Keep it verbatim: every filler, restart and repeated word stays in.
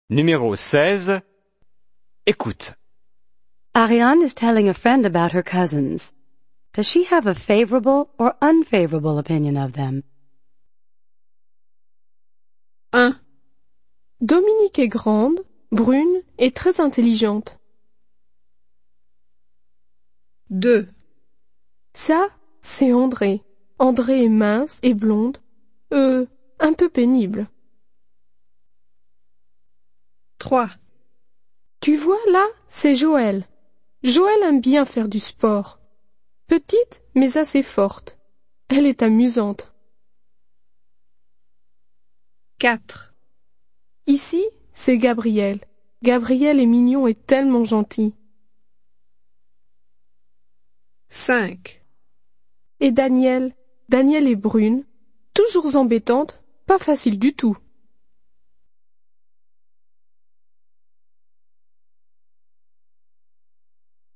Numéro seize. Écoute. Ariane is telling a friend about her cousins. Does she have a favorable or unfavorable opinion of them? un. Dominique est grande, brune et très intelligente. deux. Ça, c'est André. André est mince et blonde, euh, un peu pénible. trois. Tu vois là, c'est Joël. Joël aime bien faire du sport. Petite, mais assez forte. Elle est amusante. quatre. Ici, c'est Gabriel. Gabriel est mignon et tellement gentil. cinq. Et Daniel, Daniel est brune, toujours embêtante, pas facile du tout.